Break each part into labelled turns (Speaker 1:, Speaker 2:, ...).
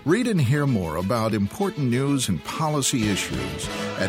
Speaker 1: Read and hear more about important news and policy issues at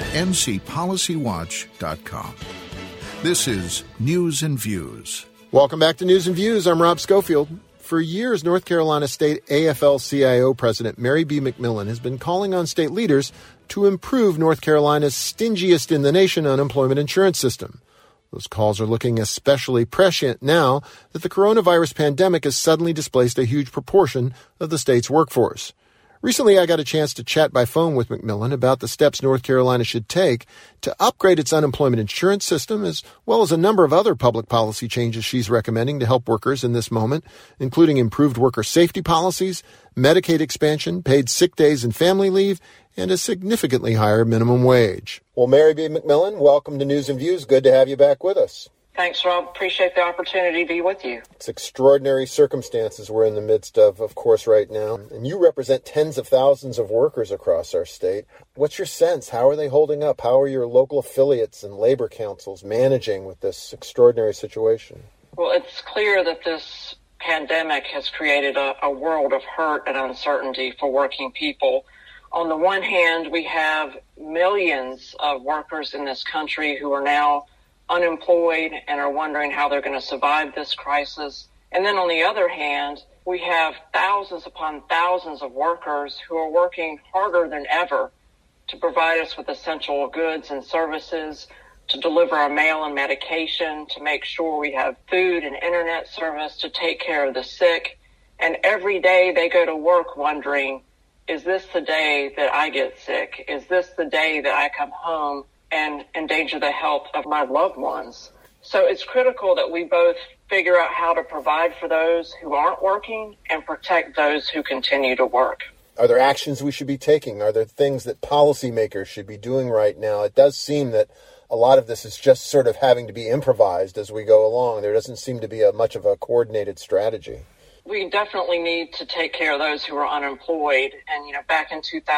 Speaker 1: ncpolicywatch.com. This is News and Views.
Speaker 2: Welcome back to News and Views. I'm Rob Schofield. For years, North Carolina State AFL-CIO President Mary B. McMillan has been calling on state leaders to improve North Carolina's stingiest in the nation unemployment insurance system. Those calls are looking especially prescient now that the coronavirus pandemic has suddenly displaced a huge proportion of the state's workforce. Recently, I got a chance to chat by phone with McMillan about the steps North Carolina should take to upgrade its unemployment insurance system, as well as a number of other public policy changes she's recommending to help workers in this moment, including improved worker safety policies, Medicaid expansion, paid sick days and family leave, and a significantly higher minimum wage. Well, Mary B. McMillan, welcome to News and Views. Good to have you back with us.
Speaker 3: Thanks, Rob. Appreciate the opportunity to be with you.
Speaker 2: It's extraordinary circumstances we're in the midst of course, right now. And you represent tens of thousands of workers across our state. What's your sense? How are they holding up? How are your local affiliates and labor councils managing with this extraordinary situation?
Speaker 3: Well, it's clear that this pandemic has created a world of hurt and uncertainty for working people. On the one hand, we have millions of workers in this country who are now unemployed and are wondering how they're going to survive this crisis. And then on the other hand, we have thousands upon thousands of workers who are working harder than ever to provide us with essential goods and services, to deliver our mail and medication, to make sure we have food and internet service, to take care of the sick. And every day they go to work wondering, is this the day that I get sick? Is this the day that I come home and endanger the health of my loved ones? So it's critical that we both figure out how to provide for those who aren't working and protect those who continue to work.
Speaker 2: Are there actions we should be taking? Are there things that policymakers should be doing right now? It does seem that a lot of this is just sort of having to be improvised as we go along. There doesn't seem to be much of a coordinated strategy.
Speaker 3: We definitely need to take care of those who are unemployed. And, back in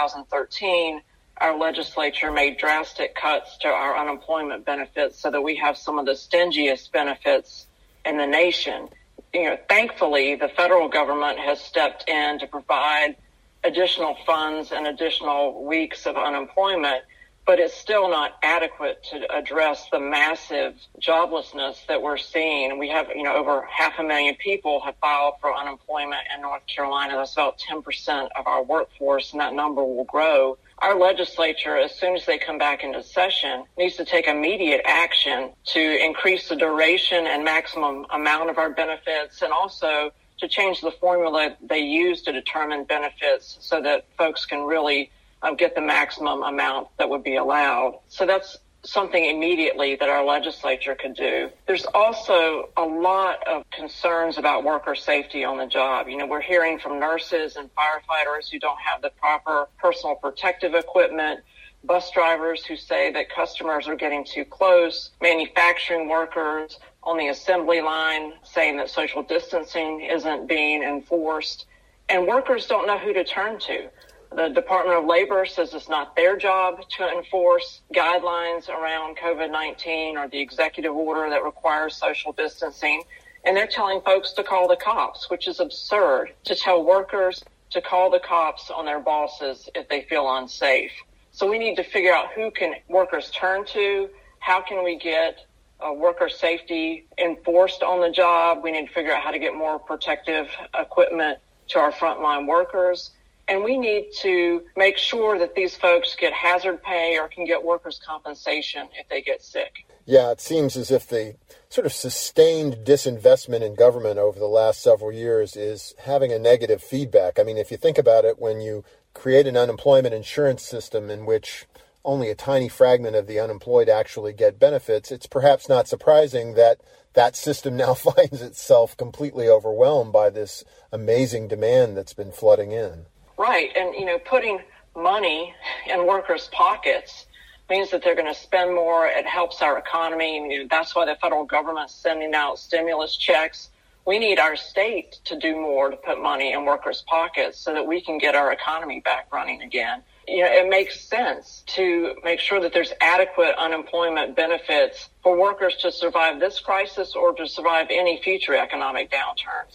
Speaker 3: 2013, our legislature made drastic cuts to our unemployment benefits so that we have some of the stingiest benefits in the nation. Thankfully, the federal government has stepped in to provide additional funds and additional weeks of unemployment, but it's still not adequate to address the massive joblessness that we're seeing. We have, over 500,000 people have filed for unemployment in North Carolina. That's about 10% of our workforce, and that number will grow. Our legislature, as soon as they come back into session, needs to take immediate action to increase the duration and maximum amount of our benefits, and also to change the formula they use to determine benefits so that folks can really get the maximum amount that would be allowed. So that's something immediately that our legislature could do. There's also a lot of concerns about worker safety on the job. We're hearing from nurses and firefighters who don't have the proper personal protective equipment, bus drivers who say that customers are getting too close, manufacturing workers on the assembly line saying that social distancing isn't being enforced, and workers don't know who to turn to. The Department of Labor says it's not their job to enforce guidelines around COVID-19 or the executive order that requires social distancing. And they're telling folks to call the cops, which is absurd, to tell workers to call the cops on their bosses if they feel unsafe. So we need to figure out who can workers turn to, how can we get worker safety enforced on the job. We need to figure out how to get more protective equipment to our frontline workers. And we need to make sure that these folks get hazard pay or can get workers' compensation if they get sick.
Speaker 2: Yeah, it seems as if the sort of sustained disinvestment in government over the last several years is having a negative feedback. I mean, if you think about it, when you create an unemployment insurance system in which only a tiny fragment of the unemployed actually get benefits, it's perhaps not surprising that that system now finds itself completely overwhelmed by this amazing demand that's been flooding in.
Speaker 3: Right. And, putting money in workers' pockets means that they're going to spend more. It helps our economy. That's why the federal government's sending out stimulus checks. We need our state to do more to put money in workers' pockets so that we can get our economy back running again. It makes sense to make sure that there's adequate unemployment benefits for workers to survive this crisis or to survive any future economic downturns.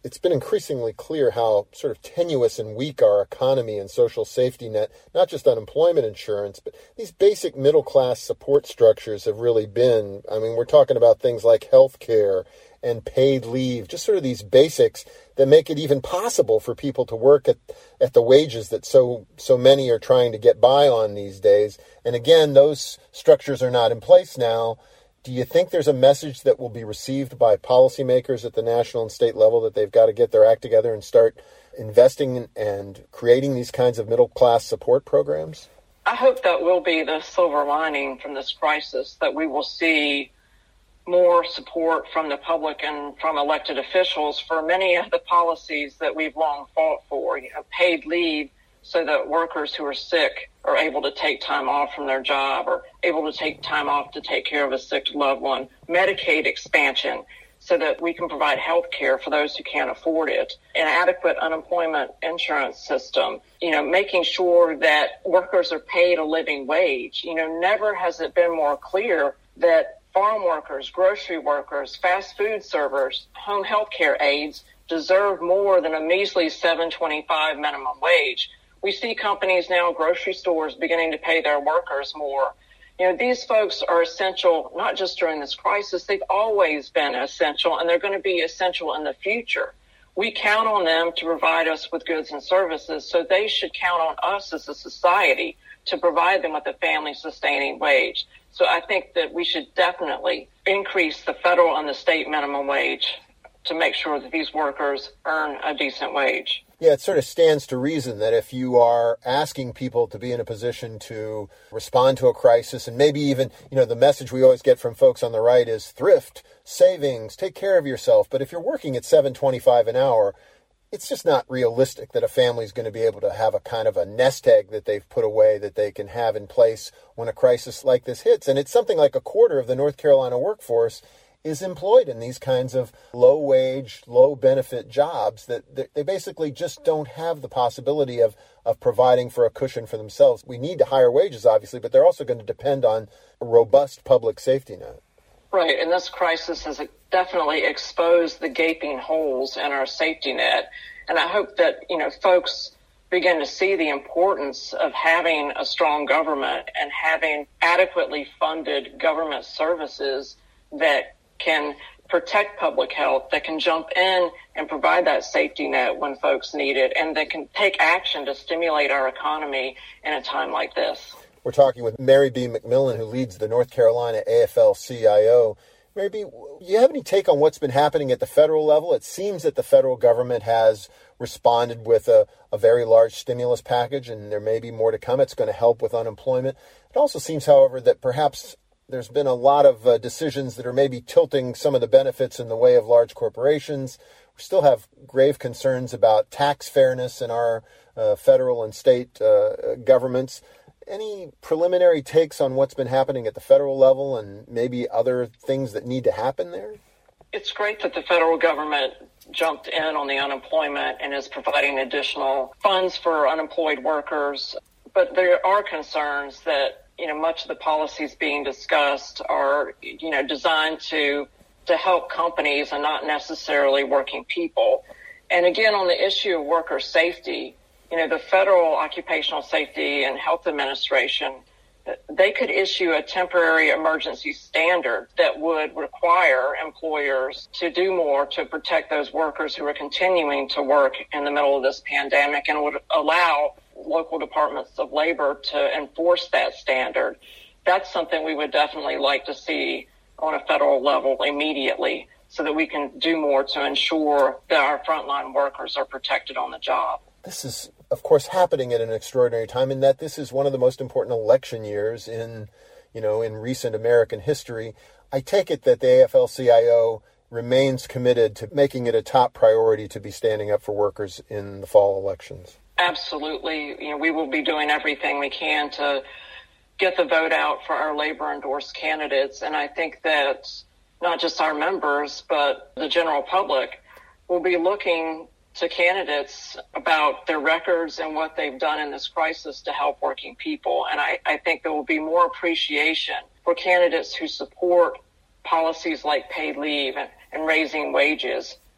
Speaker 2: it's been increasingly clear how sort of tenuous and weak our economy and social safety net, not just unemployment insurance, but these basic middle-class support structures have really been. I mean, we're talking about things like health care and paid leave, just sort of these basics that make it even possible for people to work at the wages that so many are trying to get by on these days. And again, those structures are not in place now. Do you think there's a message that will be received by policymakers at the national and state level that they've got to get their act together and start investing and creating these kinds of middle-class support programs?
Speaker 3: I hope that will be the silver lining from this crisis, that we will see more support from the public and from elected officials for many of the policies that we've long fought for. Paid leave so that workers who are sick are able to take time off from their job or able to take time off to take care of a sick loved one. Medicaid expansion so that we can provide health care for those who can't afford it. An adequate unemployment insurance system, making sure that workers are paid a living wage. Never has it been more clear that farm workers, grocery workers, fast food servers, home health care aides deserve more than a measly $7.25 minimum wage. We see companies now, grocery stores, beginning to pay their workers more. These folks are essential, not just during this crisis. They've always been essential, and they're going to be essential in the future. We count on them to provide us with goods and services, so they should count on us as a society to provide them with a family-sustaining wage. So I think that we should definitely increase the federal and the state minimum wage to make sure that these workers earn a decent wage.
Speaker 2: Yeah, it sort of stands to reason that if you are asking people to be in a position to respond to a crisis, and maybe even, the message we always get from folks on the right is thrift, savings, take care of yourself. But if you're working at $7.25 an hour, it's just not realistic that a family is going to be able to have a kind of a nest egg that they've put away that they can have in place when a crisis like this hits. And it's something like a quarter of the North Carolina workforce is employed in these kinds of low-wage, low-benefit jobs that they basically just don't have the possibility of providing for a cushion for themselves. We need higher wages, obviously, but they're also going to depend on a robust public safety net.
Speaker 3: Right, and this crisis has definitely exposed the gaping holes in our safety net. And I hope that, folks begin to see the importance of having a strong government and having adequately funded government services that can protect public health, that can jump in and provide that safety net when folks need it, and that can take action to stimulate our economy in a time like this.
Speaker 2: We're talking with Mary B. McMillan, who leads the North Carolina AFL-CIO. Mary B., do you have any take on what's been happening at the federal level? It seems that the federal government has responded with a very large stimulus package, and there may be more to come. It's going to help with unemployment. It also seems, however, that perhaps there's been a lot of decisions that are maybe tilting some of the benefits in the way of large corporations. We still have grave concerns about tax fairness in our federal and state governments. Any preliminary takes on what's been happening at the federal level and maybe other things that need to happen there?
Speaker 3: It's great that the federal government jumped in on the unemployment and is providing additional funds for unemployed workers. But there are concerns that much of the policies being discussed are, designed to help companies and not necessarily working people. And again, on the issue of worker safety, the Federal Occupational Safety and Health Administration, they could issue a temporary emergency standard that would require employers to do more to protect those workers who are continuing to work in the middle of this pandemic, and would allow local departments of labor to enforce that standard. That's something we would definitely like to see on a federal level immediately, so that we can do more to ensure that our frontline workers are protected on the job.
Speaker 2: This is, of course, happening at an extraordinary time, in that this is one of the most important election years in recent American history. I take it that the AFL-CIO remains committed to making it a top priority to be standing up for workers in the fall elections.
Speaker 3: Absolutely. We will be doing everything we can to get the vote out for our labor-endorsed candidates. And I think that not just our members, but the general public will be looking to candidates about their records and what they've done in this crisis to help working people. And I think there will be more appreciation for candidates who support policies like paid leave and raising wages,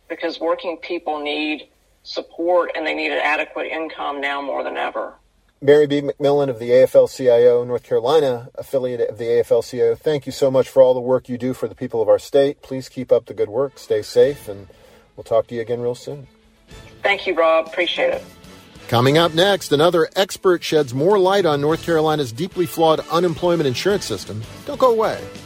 Speaker 3: because working people need support and they need an adequate income now more than ever.
Speaker 2: Mary B. McMillan of the AFL-CIO, North Carolina affiliate of the AFL-CIO, thank you so much for all the work you do for the people of our state. Please keep up the good work. Stay safe, and we'll talk to you again real soon.
Speaker 3: Thank you, Rob. Appreciate it.
Speaker 2: Coming up next, another expert sheds more light on North Carolina's deeply flawed unemployment insurance system. Don't go away.